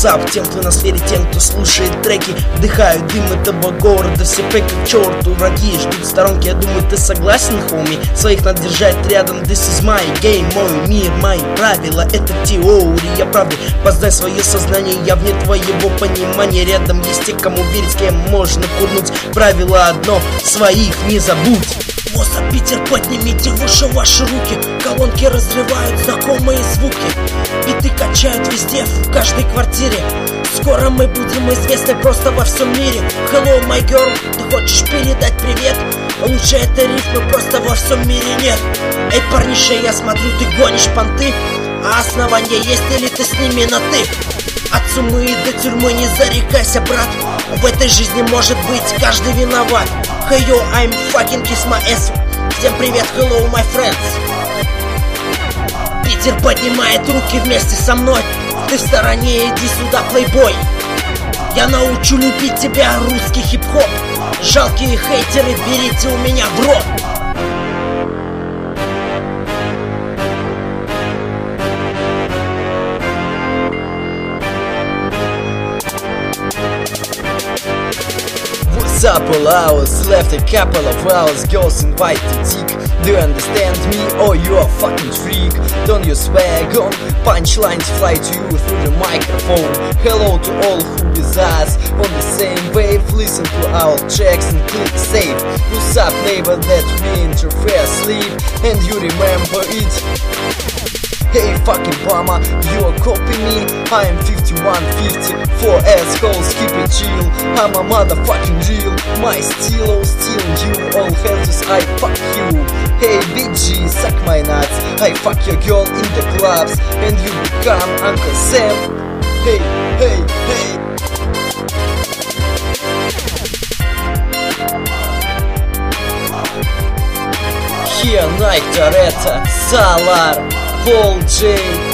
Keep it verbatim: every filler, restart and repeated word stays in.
Ватсап тем, кто на сфере, тем, кто слушает треки, вдыхают дым этого города. Все фейк как черту, враги ждут в сторонке. Я думаю, ты согласен, хоми? Своих надо держать рядом. This is my game, мой мир, мои правила. Это теория правды. Познай свое сознание, я вне твоего понимания. Рядом есть те, кому верить, с кем можно курнуть. Правило одно, своих не забудь. Воза, Питер, поднимите выше ваши руки. Колонки разрывают знакомые звуки. Биты качают везде, в каждой квартире. Скоро мы будем известны просто во всем мире. Hello, my girl, ты хочешь передать привет? Лучше этой рифмы просто во всем мире нет. Эй, парниша, я смотрю, ты гонишь понты. А основания есть или ты с ними на ты? От сумы и до тюрьмы не зарекайся, брат. В этой жизни может быть каждый виноват. Hey yo, I'm fucking kiss my ass. Всем привет, hello my friends. Питер поднимает руки вместе со мной. Ты в стороне, иди сюда, плейбой. Я научу любить тебя, русский хип-хоп. Жалкие хейтеры, берите у меня в рот. Couple hours left, a couple of hours, girls invite to tick. Do you understand me? Oh, you are fucking freak. Don't you swag on? Punchlines fly to you through the microphone. Hello to all who with us on the same wave. Listen to our tracks and click save. What's up, neighbor, that we interfere sleep? And you remember it? Hey fucking bummer, you are copying me. I am fifty-one fifty, four assholes, keep it chill. I'm a motherfucking real. My stilo stealing you, all hands I fuck you. Hey B G, suck my nuts. I fuck your girl in the clubs, and you become Uncle Sam. Hey, hey, hey. Here Nike Toretta, Salar, Paul J.